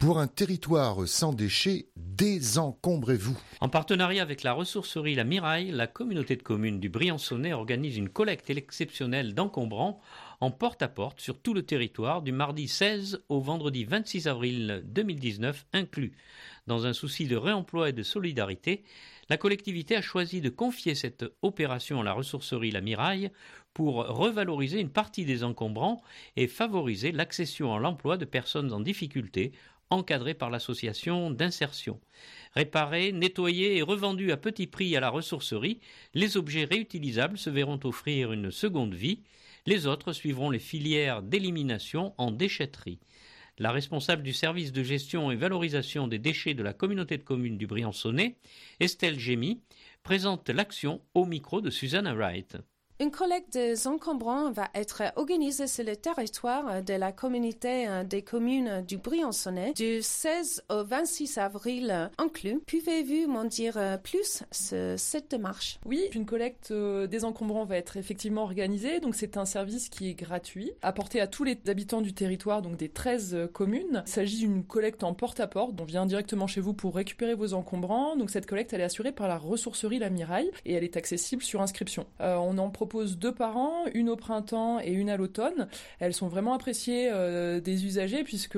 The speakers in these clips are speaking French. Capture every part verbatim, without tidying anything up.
Pour un territoire sans déchets, désencombrez-vous. En partenariat avec la ressourcerie La Miraille, la communauté de communes du Briançonnais organise une collecte exceptionnelle d'encombrants en porte-à-porte sur tout le territoire du mardi seize au vendredi vingt-six avril deux mille dix-neuf inclus. Dans un souci de réemploi et de solidarité, la collectivité a choisi de confier cette opération à la ressourcerie La Miraille pour revaloriser une partie des encombrants et favoriser l'accession à l'emploi de personnes en difficulté encadrées par l'association d'insertion. Réparés, nettoyés et revendus à petit prix à la ressourcerie, les objets réutilisables se verront offrir une seconde vie. Les autres suivront les filières d'élimination en déchetterie. La responsable du service de gestion et valorisation des déchets de la communauté de communes du Briançonnais, Estelle Gémy, présente l'action au micro de Susanna Wright. Une collecte des encombrants va être organisée sur le territoire de la communauté des communes du Briançonnais du seize au vingt-six avril inclus. Pouvez-vous m'en dire plus sur cette démarche? Oui, une collecte des encombrants va être effectivement organisée. Donc c'est un service qui est gratuit, apporté à tous les habitants du territoire, donc des treize communes. Il s'agit d'une collecte en porte-à-porte. On vient directement chez vous pour récupérer vos encombrants. Donc cette collecte, elle est assurée par la ressourcerie La Miraille et elle est accessible sur inscription. Euh, on en propose deux par an, une au printemps et une à l'automne. Elles sont vraiment appréciées euh, des usagers puisque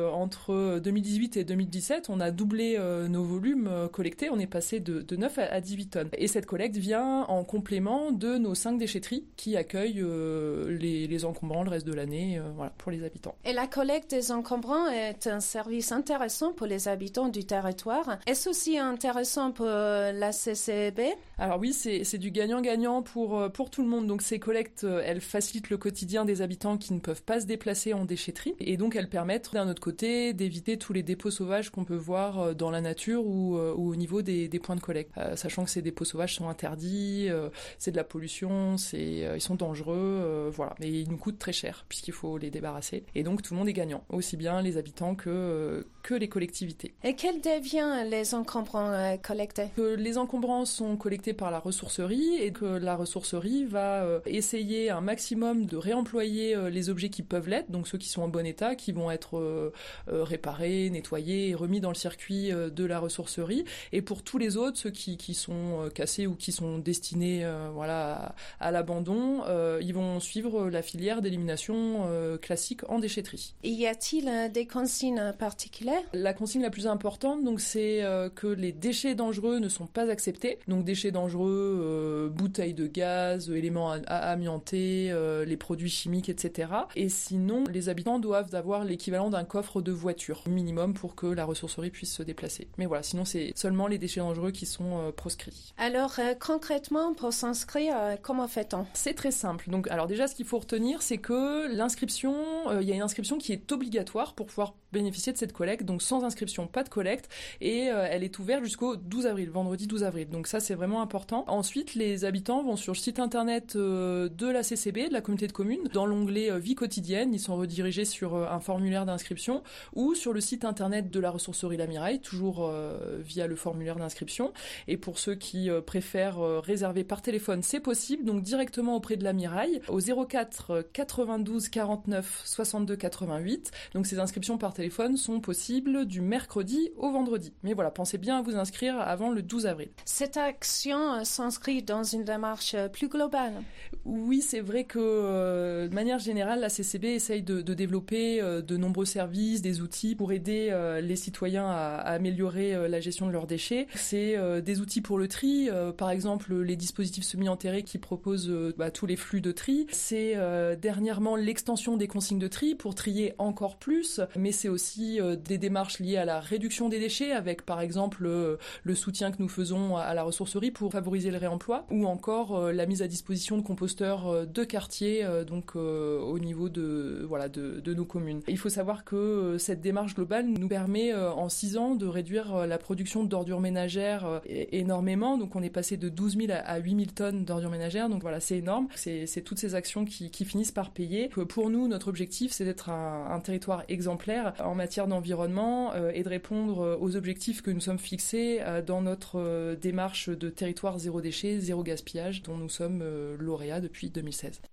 entre deux mille dix-huit et deux mille dix-sept, on a doublé euh, nos volumes euh, collectés. On est passé de, de neuf à dix-huit tonnes. Et cette collecte vient en complément de nos cinq déchetteries qui accueillent euh, les, les encombrants le reste de l'année euh, voilà, pour les habitants. Et la collecte des encombrants est un service intéressant pour les habitants du territoire. Est-ce aussi intéressant pour la C C B? Alors oui, c'est, c'est du gagnant-gagnant pour, pour tout le monde. Donc ces collectes, elles facilitent le quotidien des habitants qui ne peuvent pas se déplacer en déchetterie. Et donc elles permettent d'un autre côté d'éviter tous les dépôts sauvages qu'on peut voir dans la nature ou, ou au niveau des, des points de collecte. Euh, sachant que ces dépôts sauvages sont interdits, euh, c'est de la pollution, c'est, euh, ils sont dangereux, euh, voilà. Mais ils nous coûtent très cher puisqu'il faut les débarrasser. Et donc tout le monde est gagnant, aussi bien les habitants que, euh, que les collectivités. Et quel devient les encombrants euh, collectés? Que les encombrants sont collectés par la ressourcerie et que la ressourcerie va euh, essayer un maximum de réemployer euh, les objets qui peuvent l'être, donc ceux qui sont en bon état, qui vont être euh, euh, réparés, nettoyés et remis dans le circuit euh, de la ressourcerie. Et pour tous les autres, ceux qui, qui sont euh, cassés ou qui sont destinés euh, voilà, à, à l'abandon, euh, ils vont suivre la filière d'élimination euh, classique en déchetterie. Et y a-t-il euh, des consignes particulières? La consigne la plus importante, donc, c'est euh, que les déchets dangereux ne sont pas acceptés. Donc déchets dangereux, euh, bouteilles de gaz, éléments a- a- amiantés, euh, les produits chimiques, et cetera. Et sinon, les habitants doivent avoir l'équivalent d'un coffre de voiture minimum pour que la ressourcerie puisse se déplacer. Mais voilà, sinon c'est seulement les déchets dangereux qui sont euh, proscrits. Alors euh, concrètement, pour s'inscrire, euh, comment fait-on? C'est très simple. Donc, alors déjà, ce qu'il faut retenir, c'est que l'inscription, euh, il y a une inscription qui est obligatoire pour pouvoir bénéficier de cette collecte. Donc sans inscription, pas de collecte. Et euh, elle est ouverte jusqu'au douze avril, vendredi douze avril. Donc ça, c'est vraiment important. Ensuite, les habitants vont sur le site internet euh, de la C C B, de la communauté de communes, dans l'onglet euh, vie quotidienne. Ils sont redirigés sur euh, un formulaire d'inscription ou sur le site internet de la ressourcerie La Miraille, toujours euh, via le formulaire d'inscription. Et pour ceux qui euh, préfèrent euh, réserver par téléphone, c'est possible. Donc directement auprès de La Miraille au zéro quatre quatre-vingt-douze quarante-neuf soixante-deux quatre-vingt-huit. Donc ces inscriptions par téléphone sont possibles du mercredi au vendredi. Mais voilà, pensez bien à vous inscrire avant le douze avril. Cette action euh, s'inscrit dans une démarche euh, plus globale. Oui, c'est vrai que euh, de manière générale, la C C B essaye de, de développer euh, de nombreux services, des outils pour aider euh, les citoyens à, à améliorer euh, la gestion de leurs déchets. C'est euh, des outils pour le tri, euh, par exemple les dispositifs semi-enterrés qui proposent euh, bah, tous les flux de tri. C'est euh, dernièrement l'extension des consignes de tri pour trier encore plus, mais c'est aussi euh, des démarches liées à la réduction des déchets avec par exemple euh, le soutien que nous faisons à, à la ressourcerie pour favoriser le réemploi ou encore euh, la mise à disposition de composteurs euh, de quartier euh, donc euh, au niveau de voilà de, de nos communes. Il faut savoir que euh, cette démarche globale nous permet euh, en six ans de réduire euh, la production d'ordures ménagères euh, énormément. Donc on est passé de douze mille à huit mille tonnes d'ordures ménagères. Donc voilà, c'est énorme. C'est, c'est toutes ces actions qui, qui finissent par payer. Pour nous, notre objectif, c'est d'être un, un territoire exemplaire en matière d'environnement euh, et de répondre aux objectifs que nous sommes fixés euh, dans notre euh, démarche de territoire zéro déchet, zéro gaspillage, dont nous sommes euh, lauréats depuis deux mille seize.